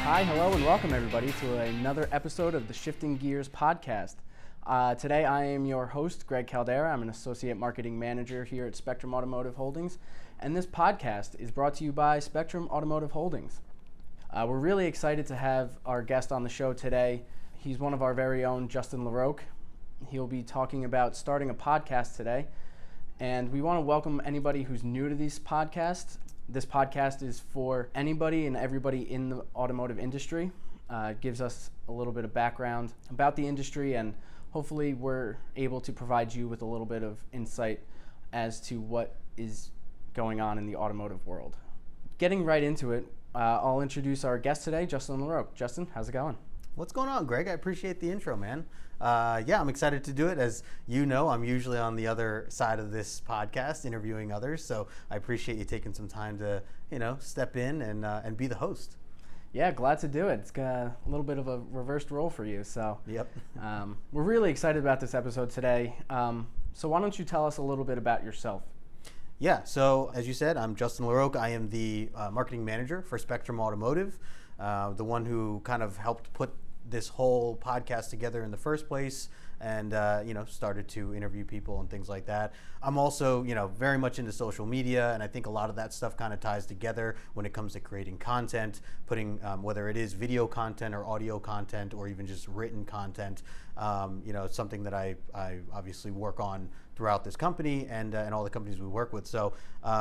Hi, hello, and welcome everybody to another episode of the Shifting Gears podcast. Today I am your host, Greg Caldera. I'm an Associate Marketing Manager here at Spectrum Automotive Holdings, and this podcast is brought to you by Spectrum Automotive Holdings. We're really excited to have our guest on the show today. He's one of our very own, Justin LaRoque. He'll be talking about starting a podcast today, and we want to welcome anybody who's new to this podcast. This podcast is for anybody and everybody in the automotive industry. It gives us a little bit of background about the industry, and hopefully we're able to provide you with a little bit of insight as to what is going on in the automotive world. Getting right into it, I'll introduce our guest today, Justin LaRoque. Justin, how's it going? What's going on, Greg? I appreciate the intro, man. I'm excited to do it. As you know, I'm usually on the other side of this podcast interviewing others, so I appreciate you taking some time to, step in and be the host. Yeah, glad to do it. It's got a little bit of a reversed role for you, so yep. We're really excited about this episode today. So why don't you tell us a little bit about yourself? Yeah, so as you said, I'm Justin LaRoque. I am the marketing manager for Spectrum Automotive, the one who kind of helped put this whole podcast together in the first place and, started to interview people and things like that. I'm also, very much into social media, and I think a lot of that stuff kind of ties together when it comes to creating content, putting, whether it is video content or audio content or even just written content. It's something that I obviously work on throughout this company and all the companies we work with. So,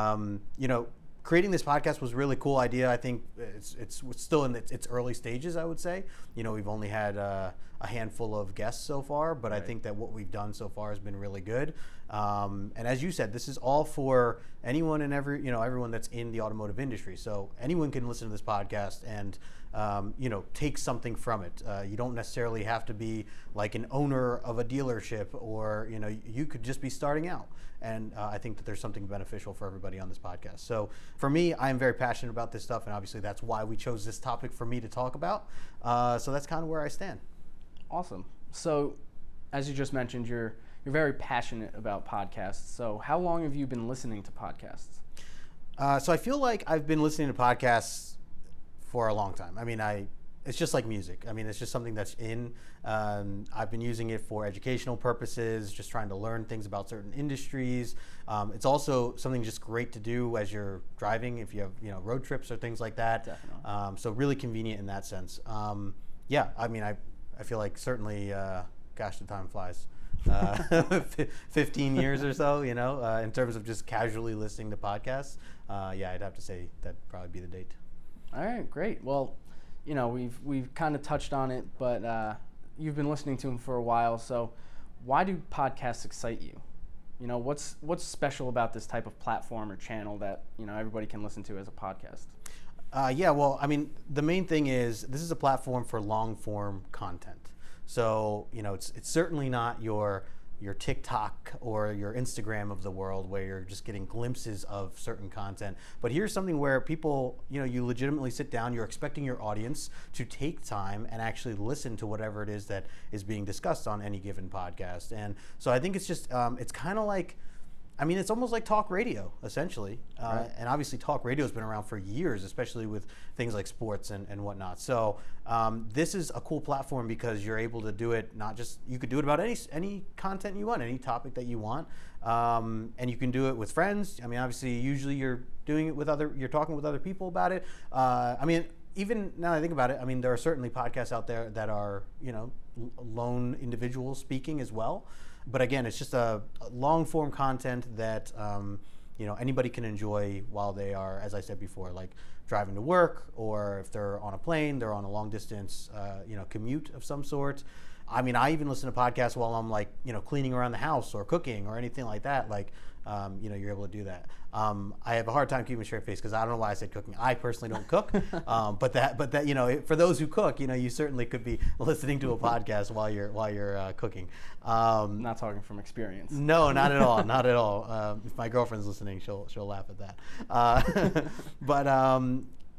creating this podcast was a really cool idea. I think it's still in its early stages, I would say. We've only had a handful of guests so far, but right. I think that what we've done so far has been really good. And as you said, this is all for anyone and everyone that's in the automotive industry. So anyone can listen to this podcast and take something from it. You don't necessarily have to be like an owner of a dealership, or you could just be starting out. And I think that there's something beneficial for everybody on this podcast. So for me, I am very passionate about this stuff, and obviously that's why we chose this topic for me to talk about. So that's kind of where I stand. Awesome. So as you just mentioned, you're very passionate about podcasts. So how long have you been listening to podcasts? So I feel like I've been listening to podcasts for a long time. I mean, it's just like music. I mean, it's just something that's in. I've been using it for educational purposes, just trying to learn things about certain industries. It's also something just great to do as you're driving, if you have road trips or things like that. Definitely. So really convenient in that sense. I feel like certainly, gosh, the time flies. 15 years or so, in terms of just casually listening to podcasts. I'd have to say that'd probably be the date. All right, great. Well, we've kind of touched on it, but you've been listening to them for a while. So why do podcasts excite you? What's special about this type of platform or channel that, everybody can listen to as a podcast? The main thing is this is a platform for long form content. So, it's certainly not your TikTok or your Instagram of the world where you're just getting glimpses of certain content. But here's something where people, you legitimately sit down, you're expecting your audience to take time and actually listen to whatever it is that is being discussed on any given podcast. And so I think it's just, it's kind of like, it's almost like talk radio, essentially. Right. And obviously talk radio has been around for years, especially with things like sports and whatnot. So this is a cool platform because you're able to do it, you could do it about any content you want, any topic that you want. And you can do it with friends. Obviously, usually you're doing it you're talking with other people about it. Even now that I think about it, there are certainly podcasts out there that are, lone individuals speaking as well. But again, it's just a long form content that anybody can enjoy while they are, as I said before, like driving to work, or if they're on a plane, they're on a long distance commute of some sort. I even listen to podcasts while I'm cleaning around the house or cooking or anything like that. You're able to do that. I have a hard time keeping a straight face because I don't know why I said cooking. I personally don't cook, but that for those who cook, you certainly could be listening to a podcast while you're cooking. Not talking from experience. No, not at all, not at all. If my girlfriend's listening, she'll laugh at that.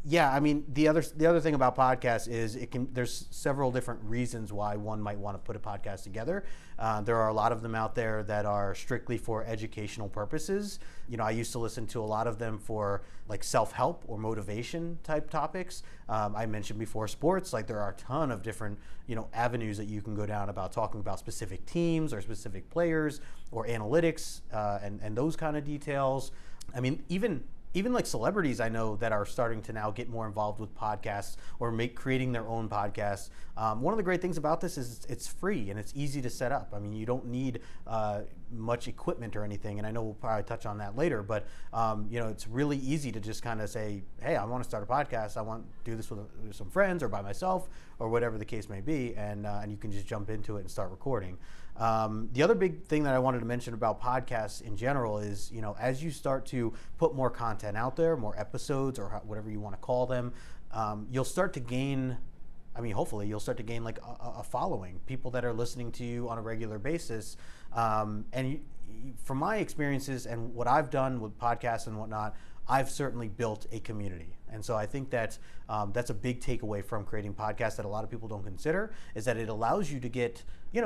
Yeah, I mean the other thing about podcasts is there's several different reasons why one might want to put a podcast together. There are a lot of them out there that are strictly for educational purposes. I used to listen to a lot of them for like self-help or motivation type topics. I mentioned before sports, like there are a ton of different avenues that you can go down about talking about specific teams or specific players or analytics and those kind of details. I mean, even like celebrities I know that are starting to now get more involved with podcasts or creating their own podcasts. One of the great things about this is it's free and it's easy to set up. I mean, you don't need much equipment or anything, and I know we'll probably touch on that later, but it's really easy to just kind of say, hey, I want to start a podcast. I want to do this with some friends or by myself or whatever the case may be, and you can just jump into it and start recording. The other big thing that I wanted to mention about podcasts in general is, as you start to put more content out there, more episodes or whatever you want to call them, you'll start to gain, hopefully you'll start to gain like a following, people that are listening to you on a regular basis. From my experiences and what I've done with podcasts and whatnot, I've certainly built a community. And so I think that that's a big takeaway from creating podcasts that a lot of people don't consider, is that it allows you to get,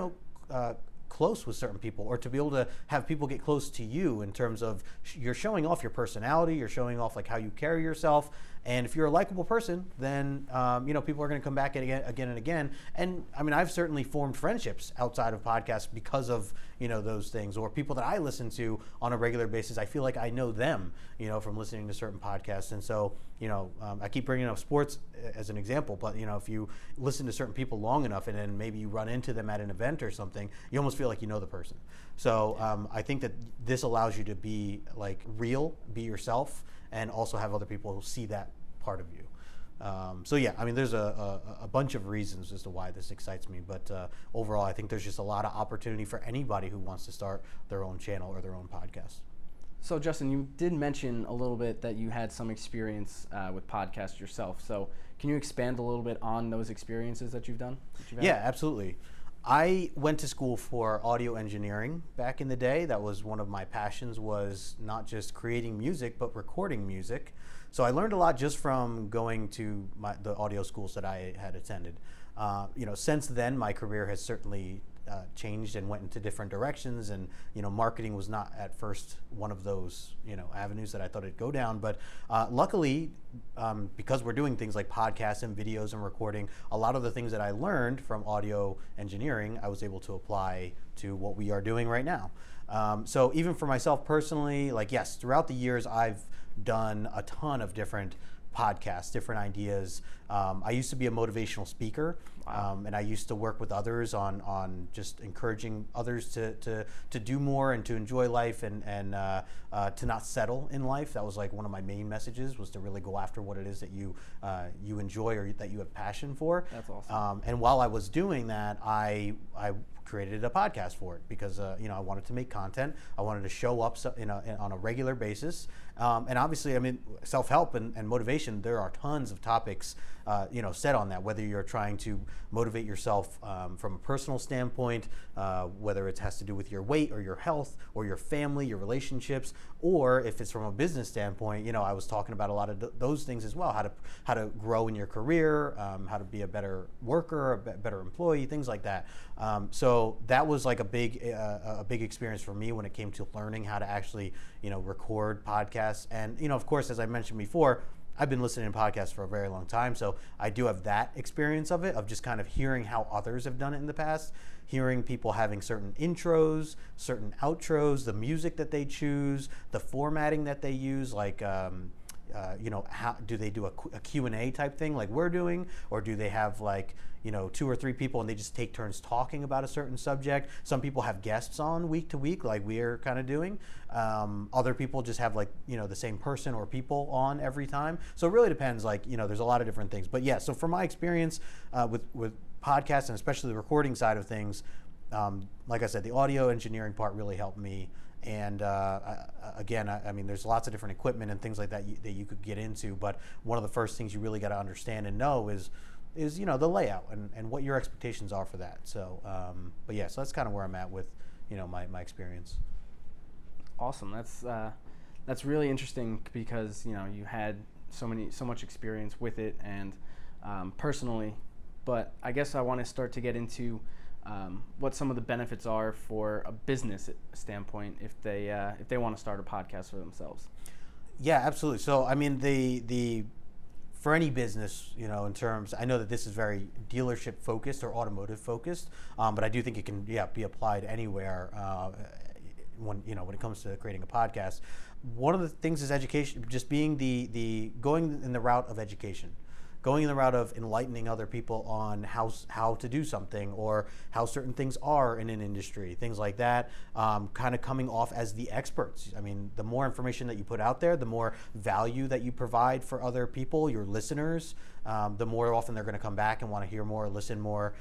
close with certain people, or to be able to have people get close to you in terms of you're showing off your personality, you're showing off like how you carry yourself. And if you're a likable person, then people are going to come back again and again. And I've certainly formed friendships outside of podcasts because of those things, or people that I listen to on a regular basis. I feel like I know them, from listening to certain podcasts. And so I keep bringing up sports as an example, but if you listen to certain people long enough, and then maybe you run into them at an event or something, you almost feel like you know the person. So I think that this allows you to be like real, be yourself, and also have other people who see that part of you. There's a bunch of reasons as to why this excites me, but overall I think there's just a lot of opportunity for anybody who wants to start their own channel or their own podcast. So Justin, you did mention a little bit that you had some experience with podcasts yourself. So can you expand a little bit on those experiences that you've done? Yeah, absolutely. I went to school for audio engineering back in the day. That was one of my passions, was not just creating music, but recording music. So I learned a lot just from going to the audio schools that I had attended. Since then, my career has certainly changed and went into different directions, and marketing was not at first one of those avenues that I thought it'd go down, but luckily because we're doing things like podcasts and videos and recording, a lot of the things that I learned from audio engineering I was able to apply to what we are doing right now. So even for myself personally, yes, throughout the years I've done a ton of different podcasts, different ideas. I used to be a motivational speaker. Wow. And I used to work with others on just encouraging others to do more and to enjoy life and to not settle in life. That was like one of my main messages, was to really go after what it is that you enjoy or that you have passion for. That's awesome. And while I was doing that, I created a podcast for it because I wanted to make content. I wanted to show up on a regular basis. And obviously, self-help and motivation, there are tons of topics said on that, whether you're trying to motivate yourself from a personal standpoint, whether it has to do with your weight or your health or your family, your relationships, or if it's from a business standpoint, I was talking about a lot of those things as well, how to grow in your career, how to be a better worker, a better employee, things like that. So that was like a big experience for me when it came to learning how to actually, record podcasts. And, of course, as I mentioned before, I've been listening to podcasts for a very long time, so I do have that experience of it, of just kind of hearing how others have done it in the past, hearing people having certain intros, certain outros, the music that they choose, the formatting that they use, like how do they do a Q&A type thing like we're doing, or do they have like 2 or 3 people and they just take turns talking about a certain subject? Some people have guests on week to week like we're kind of doing. Other people just have the same person or people on every time. So it really depends, there's a lot of different things. But yeah, so from my experience with podcasts, and especially the recording side of things, like I said, the audio engineering part really helped me. And again, there's lots of different equipment and things like that that you could get into, but one of the first things you really got to understand and know is the layout and what your expectations are for that. So, but yeah, so that's kind of where I'm at with my experience. Awesome. That's really interesting because you had so much experience with it and personally. But I guess I want to start to get into what some of the benefits are for a business standpoint if they want to start a podcast for themselves. Yeah, absolutely. So I mean, the for any business, you know, in terms, I know that this is very dealership focused or automotive focused, but I do think it can be applied anywhere when it comes to creating a podcast. One of the things is education, just being the going in the route of education. Going in the route of enlightening other people on how to do something or how certain things are in an industry, things like that, kind of coming off as the experts. I mean, the more information that you put out there, the more value that you provide for other people, your listeners, the more often they're going to come back and want to hear more, listen more,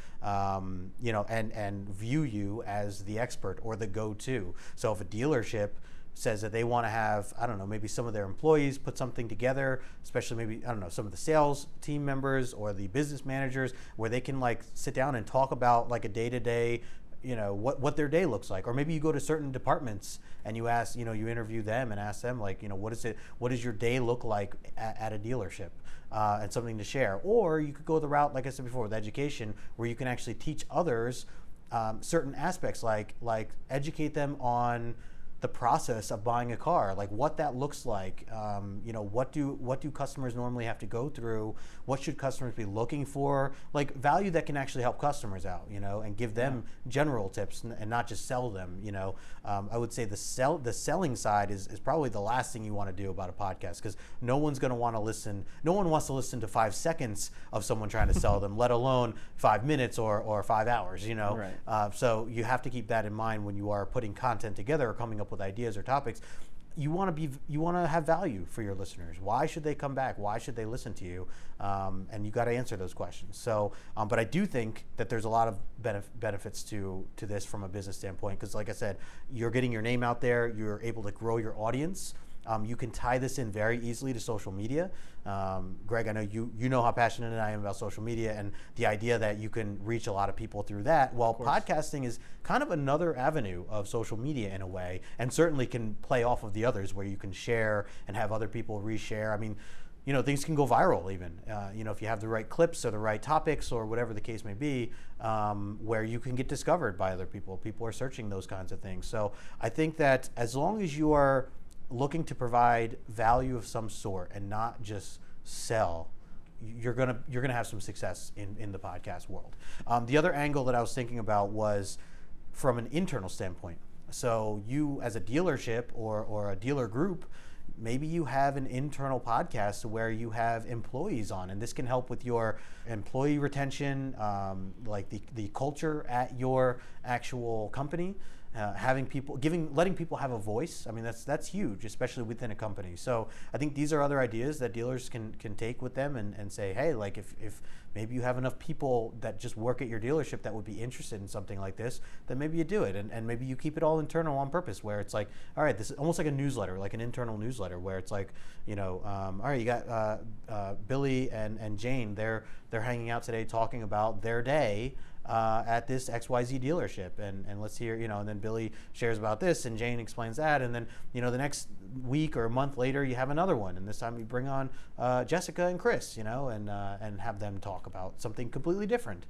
and view you as the expert or the go-to. So if a dealership says that they want to have, I don't know, maybe some of their employees put something together, especially maybe, I don't know, some of the sales team members or the business managers, where they can like sit down and talk about like a day-to-day, you know, what their day looks like. Or maybe you go to certain departments and you ask, you know, you interview them and ask them like, you know, what does your day look like at a dealership, and something to share. Or you could go the route, like I said before, with education, where you can actually teach others certain aspects, like educate them on the process of buying a car, like what that looks like. What do customers normally have to go through? What should customers be looking for? Like value that can actually help customers out, you know, and give them general tips and not just sell them. You know, I would say the selling side is probably the last thing you want to do about a podcast, because no one's going to want to listen. No one wants to listen to 5 seconds of someone trying to sell them, let alone 5 minutes or 5 hours. You know, right. So you have to keep that in mind when you are putting content together or coming up with ideas or topics. You want to have value for your listeners. Why should they come back? Why should they listen to you? And you got to answer those questions. So, but I do think that there's a lot of benefits to this from a business standpoint, because like I said, you're getting your name out there. You're able to grow your audience. You can tie this in very easily to social media. Greg, I know you know how passionate I am about social media and the idea that you can reach a lot of people through that. Well, podcasting is kind of another avenue of social media in a way, and certainly can play off of the others, where you can share and have other people reshare. I mean, you know, things can go viral even, if you have the right clips or the right topics or whatever the case may be, where you can get discovered by other people. People are searching those kinds of things. So I think that as long as you are looking to provide value of some sort and not just sell, you're gonna have some success in the podcast world. The other angle that I was thinking about was from an internal standpoint. So you as a dealership or a dealer group, maybe you have an internal podcast where you have employees on, and this can help with your employee retention, like the culture at your actual company. Having people, letting people have a voice. I mean, that's huge, especially within a company. So I think these are other ideas that dealers can take with them and say, hey, like if maybe you have enough people that just work at your dealership that would be interested in something like this, then maybe you do it. And maybe you keep it all internal on purpose, where it's like, all right, this is almost like a newsletter, like an internal newsletter, where it's like, all right, you got Billy and Jane, they're hanging out today talking about their day at this XYZ dealership, and let's hear, and then Billy shares about this and Jane explains that, and then the next week or a month later you have another one, and this time you bring on Jessica and Chris, and have them talk about something completely different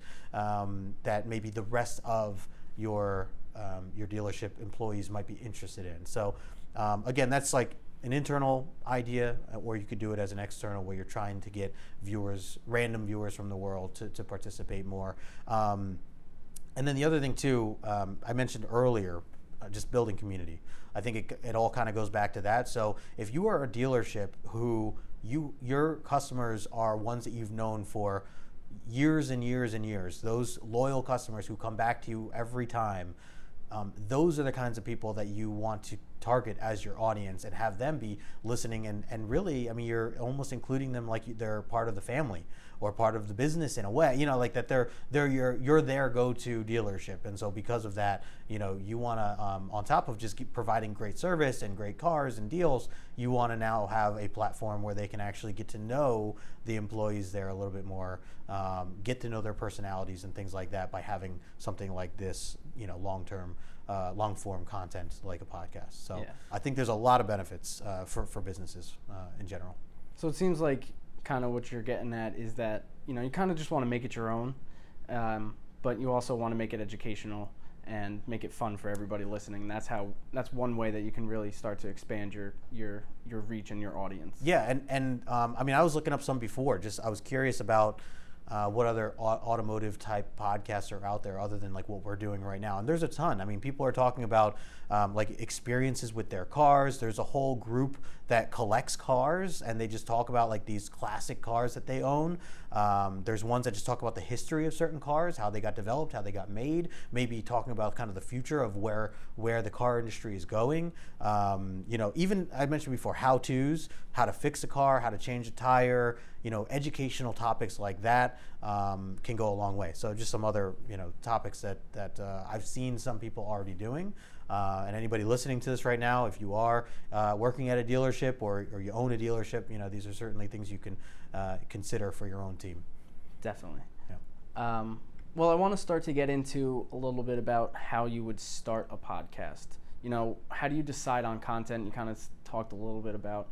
that maybe the rest of your dealership employees might be interested in. So again, that's like an internal idea, or you could do it as an external, where you're trying to get random viewers from the world to participate more. And then the other thing too, I mentioned earlier, just building community. I think it all kind of goes back to that. So if you are a dealership who your customers are ones that you've known for years and years and years, those loyal customers who come back to you every time, those are the kinds of people that you want to target as your audience and have them be listening, and really, I mean, you're almost including them like they're part of the family or part of the business in a way, like that they're your their go-to dealership. And so because of that, you want to, on top of just keep providing great service and great cars and deals, you want to now have a platform where they can actually get to know the employees there a little bit more, get to know their personalities and things like that by having something like this, long form content like a podcast. So yeah. I think there's a lot of benefits for businesses in general. So it seems like kind of what you're getting at is that, you kind of just want to make it your own, but you also want to make it educational and make it fun for everybody listening. That's one way that you can really start to expand your reach and your audience. Yeah, and I mean, I was looking up some before. I was curious about what other automotive type podcasts are out there other than like what we're doing right now. And there's a ton. I mean, people are talking about like experiences with their cars. There's a whole group that collects cars and they just talk about like these classic cars that they own. There's ones that just talk about the history of certain cars, how they got developed, how they got made, maybe talking about kind of the future of where the car industry is going. Even I mentioned before, how-tos, how to fix a car, how to change a tire, educational topics like that can go a long way. So just some other, topics that I've seen some people already doing. And anybody listening to this right now, if you are working at a dealership or you own a dealership, these are certainly things you can consider for your own team. Definitely. Yeah. Well, I want to start to get into a little bit about how you would start a podcast. How do you decide on content? You kind of talked a little bit about,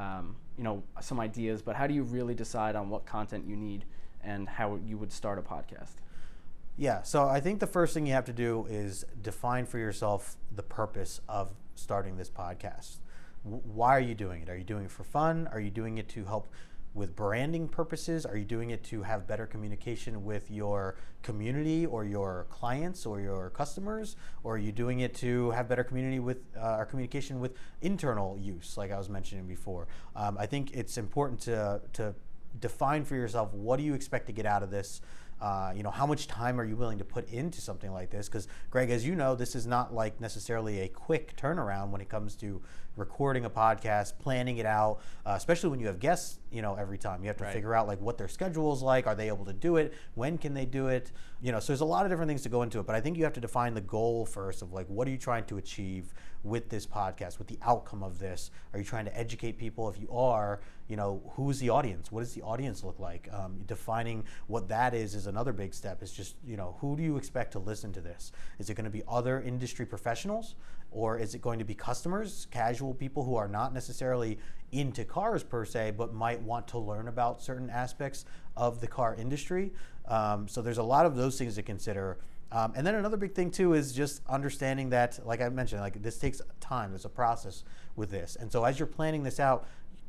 some ideas, but how do you really decide on what content you need and how you would start a podcast? Yeah, so I think the first thing you have to do is define for yourself the purpose of starting this podcast. Why are you doing it? Are you doing it for fun? Are you doing it to help with branding purposes? Are you doing it to have better communication with your community or your clients or your customers? Or are you doing it to have better community with or communication with internal use, like I was mentioning before? I think it's important to define for yourself, what do you expect to get out of this? How much time are you willing to put into something like this? Because Greg, as you know, this is not like necessarily a quick turnaround when it comes to recording a podcast, planning it out, especially when you have guests, every time. You have to figure out like what their schedule is like. Are they able to do it? When can they do it? So there's a lot of different things to go into it, but I think you have to define the goal first of like, what are you trying to achieve with this podcast, with the outcome of this? Are you trying to educate people? If you are, who's the audience? What does the audience look like? Defining what that is another big step. Is just, who do you expect to listen to this? Is it going to be other industry professionals? Or is it going to be customers, casual people who are not necessarily into cars per se, but might want to learn about certain aspects of the car industry? So there's a lot of those things to consider. And then another big thing too is just understanding that, like I mentioned, like this takes time. There's a process with this. And so as you're planning this out,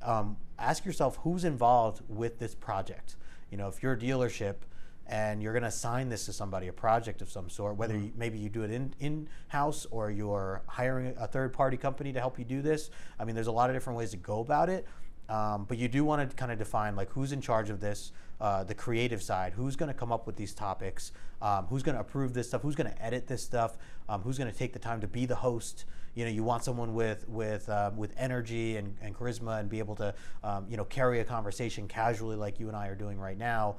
ask yourself who's involved with this project. If you're a dealership and you're going to assign this to somebody, a project of some sort, whether maybe you do it in-house or you're hiring a third-party company to help you do this. I mean, there's a lot of different ways to go about it. But you do want to kind of define like who's in charge of this, the creative side, who's going to come up with these topics, who's going to approve this stuff, who's going to edit this stuff, who's going to take the time to be the host. You want someone with energy and charisma and be able to carry a conversation casually like you and I are doing right now.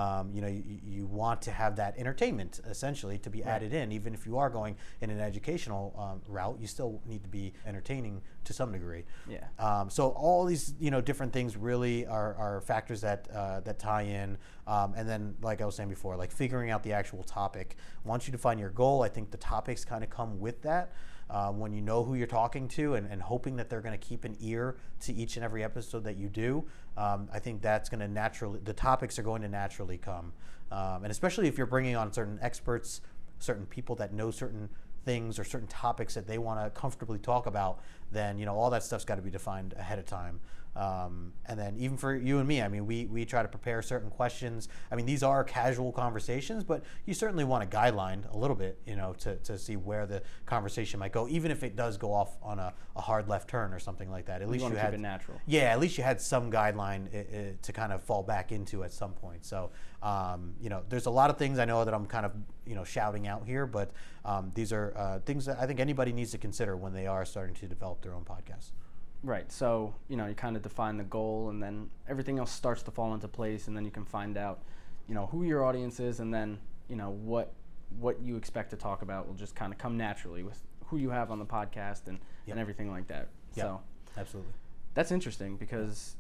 You want to have that entertainment essentially to be added in. Even if you are going in an educational route, you still need to be entertaining to some degree. Yeah. So all these different things really are factors that tie in. And then, like I was saying before, like figuring out the actual topic. Once you define your goal, I think the topics kind of come with that. When you know who you're talking to and hoping that they're going to keep an ear to each and every episode that you do, I think that's going to the topics are going to naturally come. And especially if you're bringing on certain experts, certain people that know certain things or certain topics that they want to comfortably talk about, then all that stuff's got to be defined ahead of time. And then even for you and me, I mean, we try to prepare certain questions. I mean, these are casual conversations, but you certainly want a guideline a little bit, to see where the conversation might go, even if it does go off on a hard left turn or something like that. At least you had keep it natural. Yeah, at least you had some guideline to kind of fall back into at some point. So, there's a lot of things I know that I'm kind of, shouting out here, but these are things that I think anybody needs to consider when they are starting to develop their own podcast. Right. So, you kind of define the goal and then everything else starts to fall into place, and then you can find out, who your audience is, and then, what you expect to talk about will just kind of come naturally with who you have on the podcast and everything like that. Yep. So Absolutely. That's interesting because,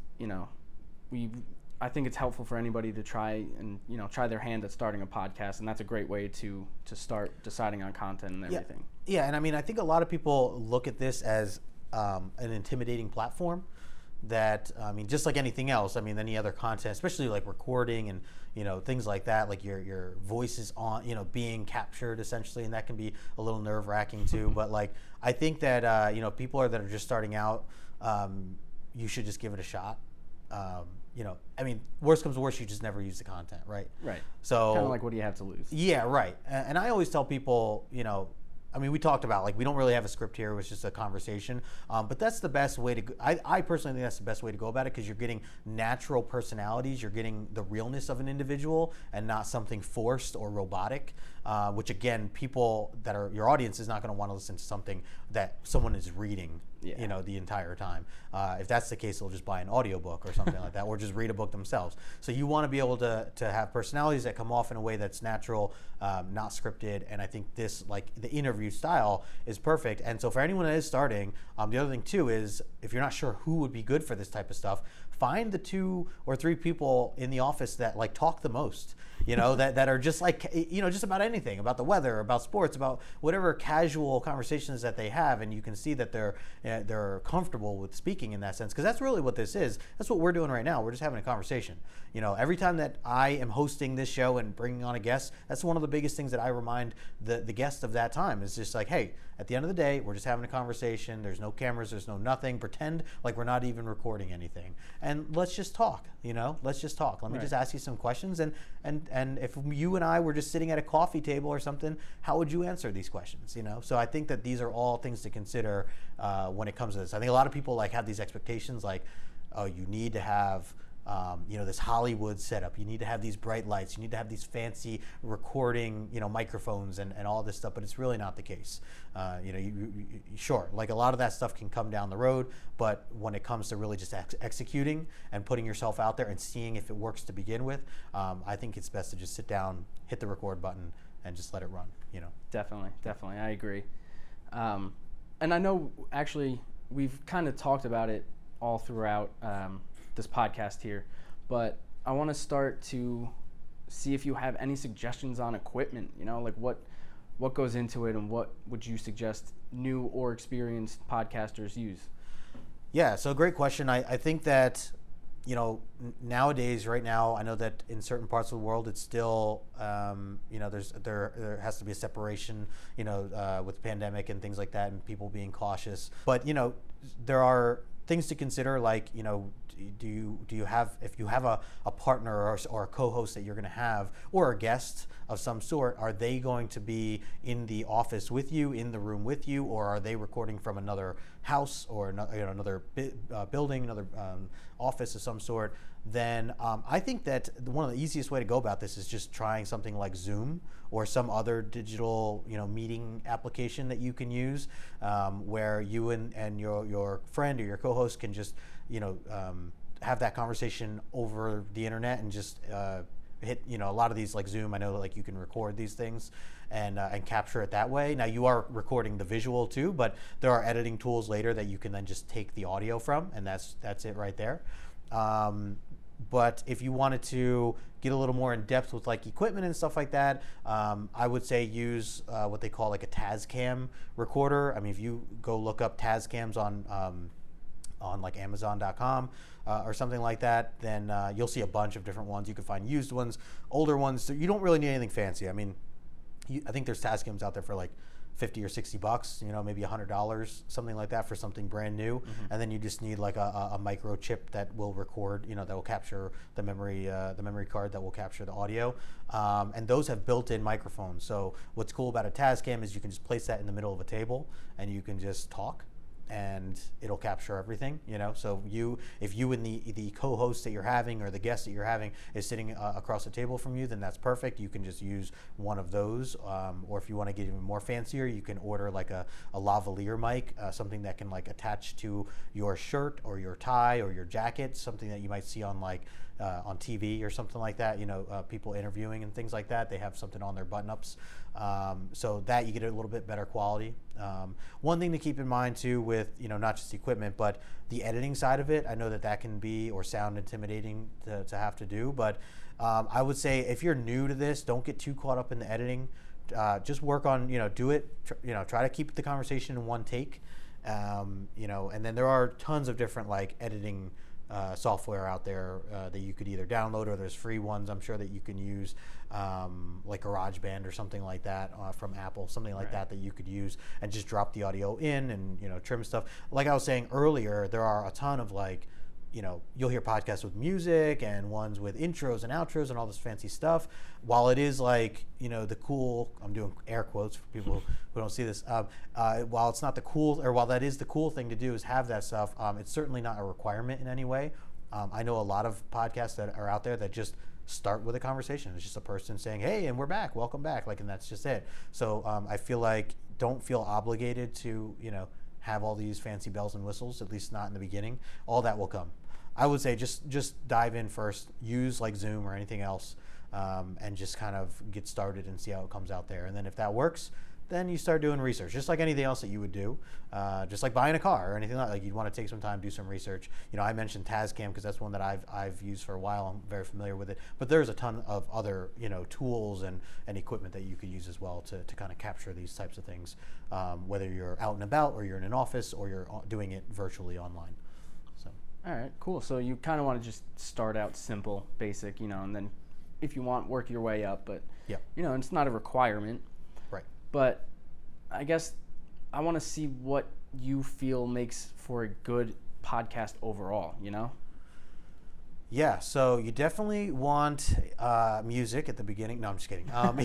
I think it's helpful for anybody to try their hand at starting a podcast, and that's a great way to start deciding on content and everything. Yeah, and I mean, I think a lot of people look at this as an intimidating platform. that, I mean, just like anything else, I mean, any other content, especially like recording and, things like that, like your voice is on, being captured essentially, and that can be a little nerve wracking too. But like, I think that, people that are just starting out, you should just give it a shot. I mean, worst comes to worst, you just never use the content, right? Right. So kind of like, what do you have to lose? Yeah, right. And I always tell people, I mean, we talked about, like, we don't really have a script here. It was just a conversation. But that's the best way to go. I personally think that's the best way to go about it, because you're getting natural personalities. You're getting the realness of an individual and not something forced or robotic, which, again, people that are your audience is not going to want to listen to something that someone is reading, the entire time. If that's the case, they'll just buy an audiobook or something like that, or just read a book themselves. So you want to be able to have personalities that come off in a way that's natural, not scripted. And I think this, like, the interview style is perfect. And so for anyone that is starting, the other thing too is, if you're not sure who would be good for this type of stuff, find the 2 or 3 people in the office that like talk the most, that are just like, just about anything, about the weather, about sports, about whatever casual conversations that they have. And you can see that they're comfortable with speaking in that sense, because that's really what this is. That's what we're doing right now. We're just having a conversation. Every time that I am hosting this show and bringing on a guest, that's one of the biggest things that I remind the guest of that time, is just like, hey, at the end of the day, we're just having a conversation. There's no cameras, there's no nothing. Pretend like we're not even recording anything. And let's just talk, let's just talk. Let me just ask you some questions. And if you and I were just sitting at a coffee table or something, how would you answer these questions, So I think that these are all things to consider when it comes to this. I think a lot of people like have these expectations, like, oh, you need to have this Hollywood setup. You need to have these bright lights. You need to have these fancy recording, microphones and all this stuff. But it's really not the case. Sure, like a lot of that stuff can come down the road. But when it comes to really just executing and putting yourself out there and seeing if it works to begin with, I think it's best to just sit down, hit the record button, and just let it run. Definitely. I agree. And I know actually we've kind of talked about it all throughout this podcast here, but I want to start to see if you have any suggestions on equipment, like what goes into it, and what would you suggest new or experienced podcasters use? Yeah, so great question. I think that, nowadays, right now, I know that in certain parts of the world, it's still, there has to be a separation, with the pandemic and things like that, and people being cautious. But, there are things to consider, like, do you have, if you have a partner or a co-host that you're going to have, or a guest of some sort, are they going to be in the office with you, in the room with you, or are they recording from another house or another building, another office of some sort? Then I think that one of the easiest way to go about this is just trying something like Zoom or some other digital meeting application that you can use, where you and your friend or your co-host can just have that conversation over the internet and just hit a lot of these, like Zoom, I know like you can record these things and capture it that way. Now you are recording the visual too, but there are editing tools later that you can then just take the audio from, and that's it right there. But if you wanted to get a little more in depth with like equipment and stuff like that, I would say use what they call like a Tascam recorder. I mean, if you go look up Tascams on like Amazon.com or something like that, then you'll see a bunch of different ones. You can find used ones, older ones. So you don't really need anything fancy. I mean, I think there's Tascams out there for like $50 or $60, maybe $100, something like that for something brand new. Mm-hmm. And then you just need like a microchip that will record, that will capture the memory card that will capture the audio. And those have built-in microphones. So what's cool about a Tascam is you can just place that in the middle of a table and you can just talk, and it'll capture everything, So if you and the co-host that you're having or the guest that you're having is sitting across the table from you, then that's perfect. You can just use one of those, or if you want to get even more fancier, you can order like a lavalier mic, something that can like attach to your shirt or your tie or your jacket, something that you might see on like on TV or something like that. People interviewing and things like that, they have something on their button-ups, so that you get a little bit better quality. One thing to keep in mind too with not just equipment but the editing side of it, I know that can be or sound intimidating to have to do, but I would say if you're new to this, don't get too caught up in the editing. Just work on do it, try to keep the conversation in one take, And then there are tons of different like editing software out there that you could either download, or there's free ones I'm sure that you can use, like GarageBand or something like that from Apple, something like that you could use and just drop the audio in and trim stuff. Like I was saying earlier, there are a ton of like, you'll hear podcasts with music and ones with intros and outros and all this fancy stuff. While it is like, the cool, I'm doing air quotes for people who don't see this, while it's not the cool, or while that is the cool thing to do is have that stuff, it's certainly not a requirement in any way. I know a lot of podcasts that are out there that just start with a conversation. It's just a person saying, hey, and we're back, welcome back, and that's just it. So I feel like, don't feel obligated to, have all these fancy bells and whistles, at least not in the beginning. All that will come. I would say just dive in first, use like Zoom or anything else, and just kind of get started and see how it comes out there. And then if that works, then you start doing research, just like anything else that you would do, just like buying a car or anything like you'd want to take some time, do some research. I mentioned Tascam because that's one that I've used for a while. I'm very familiar with it. But there's a ton of other tools and equipment that you could use as well to kind of capture these types of things, whether you're out and about or you're in an office or you're doing it virtually online. All right, cool. So you kind of want to just start out simple, basic, and then if you want, work your way up. But, it's not a requirement. Right. But I guess I want to see what you feel makes for a good podcast overall, Yeah, so you definitely want music at the beginning. No, I'm just kidding. Now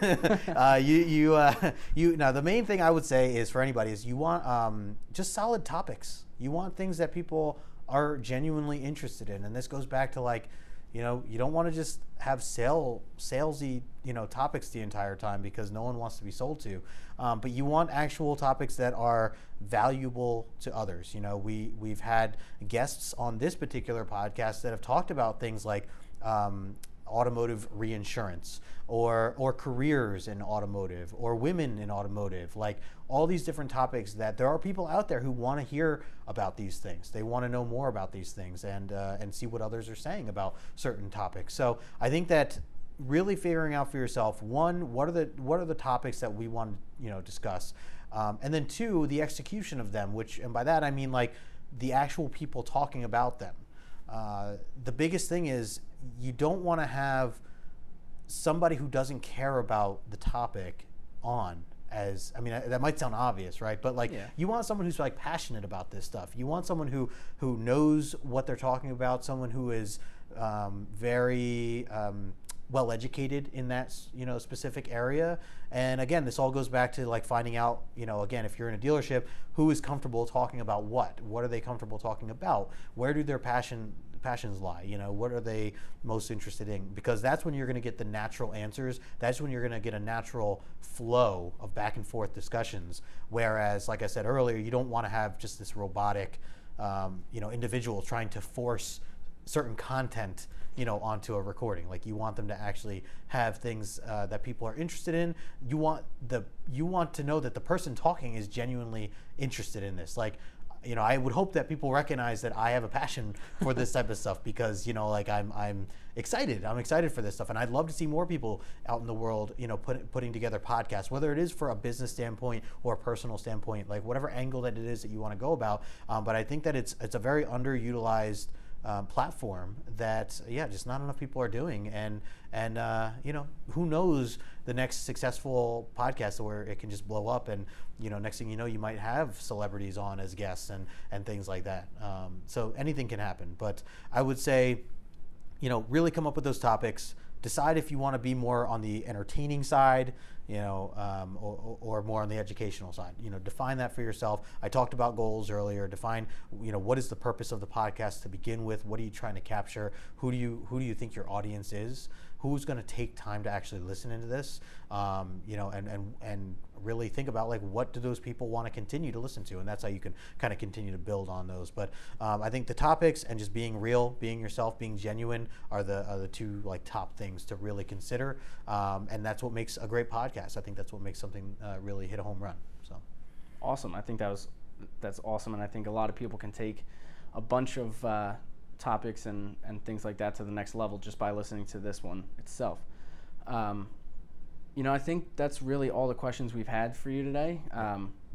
the main thing I would say is for anybody is you want just solid topics. You want things that people are genuinely interested in, and this goes back to like, you don't want to just have salesy topics the entire time because no one wants to be sold to, but you want actual topics that are valuable to others. We've had guests on this particular podcast that have talked about things like automotive reinsurance or careers in automotive or women in automotive, like all these different topics that there are people out there who want to hear about these things. They want to know more about these things and see what others are saying about certain topics. So I think that really figuring out for yourself, one, what are the topics that we want to discuss, and then two, the execution of them, and by that I mean like the actual people talking about them. The biggest thing is you don't want to have somebody who doesn't care about the topic on. That might sound obvious, right? But you want someone who's like passionate about this stuff. You want someone who knows what they're talking about, someone who is very well educated in that specific area. And again, this all goes back to like finding out, again, if you're in a dealership, who is comfortable talking about what are they comfortable talking about? Where do their passions lie? What are they most interested in? Because that's when you're going to get the natural answers. That's when you're going to get a natural flow of back and forth discussions. Whereas, like I said earlier, you don't want to have just this robotic, individual trying to force certain content, onto a recording. Like you want them to actually have things that people are interested in. You want to know that the person talking is genuinely interested in this. Like, I would hope that people recognize that I have a passion for this type of stuff because, I'm excited. I'm excited for this stuff. And I'd love to see more people out in the world, putting together podcasts, whether it is for a business standpoint or a personal standpoint, like whatever angle that it is that you want to go about. But I think that it's a very underutilized platform that just not enough people are doing, and who knows, the next successful podcast where it can just blow up, and next thing you know, you might have celebrities on as guests and things like that. So anything can happen, but I would say really come up with those topics. Decide if you want to be more on the entertaining side, or more on the educational side. Define that for yourself. I talked about goals earlier. Define, what is the purpose of the podcast to begin with? What are you trying to capture? Who do you think your audience is? Who's going to take time to actually listen into this? And really think about like what do those people want to continue to listen to, and that's how you can kind of continue to build on those. But I think the topics and just being real, being yourself, being genuine are the two like top things to really consider, and that's what makes a great podcast. I think that's what makes something really hit a home run. So awesome. I think that's awesome, and I think a lot of people can take a bunch of topics and things like that to the next level just by listening to this one itself. I think that's really all the questions we've had for you today.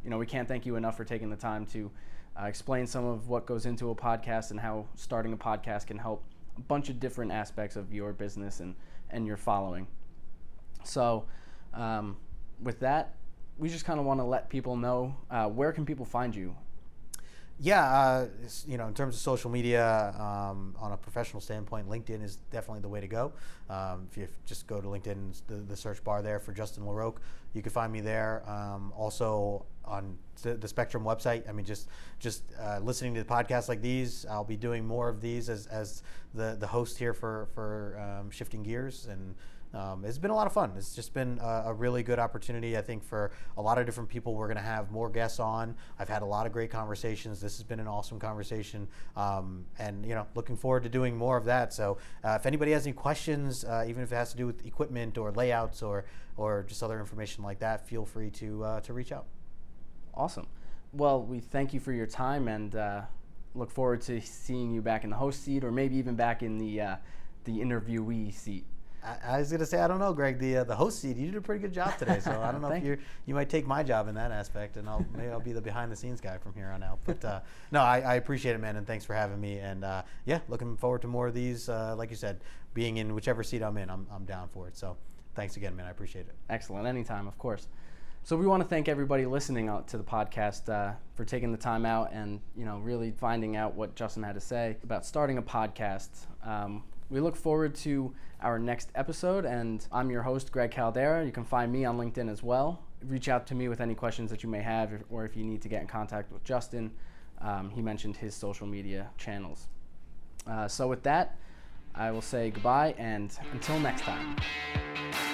we can't thank you enough for taking the time to explain some of what goes into a podcast and how starting a podcast can help a bunch of different aspects of your business and your following. So with that, we just kind of want to let people know, where can people find you? Yeah, in terms of social media, on a professional standpoint, LinkedIn is definitely the way to go. If you just go to LinkedIn, the search bar there for Justin LaRoque, you can find me there. Also on the Spectrum website. I mean, just listening to podcasts like these, I'll be doing more of these as the host here for Shifting Gears, and it's been a lot of fun. It's just been a really good opportunity, I think, for a lot of different people. We're going to have more guests on. I've had a lot of great conversations. This has been an awesome conversation, and looking forward to doing more of that. So if anybody has any questions, even if it has to do with equipment or layouts or just other information like that, feel free to reach out. Awesome. Well, we thank you for your time, and look forward to seeing you back in the host seat, or maybe even back in the interviewee seat. I was going to say, I don't know, Greg, the host seat, you did a pretty good job today, so I don't know if you might take my job in that aspect, and maybe I'll be the behind-the-scenes guy from here on out. But no, I appreciate it, man, and thanks for having me. And looking forward to more of these. Like you said, being in whichever seat I'm in, I'm down for it. So thanks again, man. I appreciate it. Excellent. Anytime, of course. So we want to thank everybody listening to the podcast for taking the time out and really finding out what Justin had to say about starting a podcast. We look forward to our next episode, and I'm your host, Greg Caldera. You can find me on LinkedIn as well. Reach out to me with any questions that you may have, or if you need to get in contact with Justin. He mentioned his social media channels. So with that, I will say goodbye, and until next time.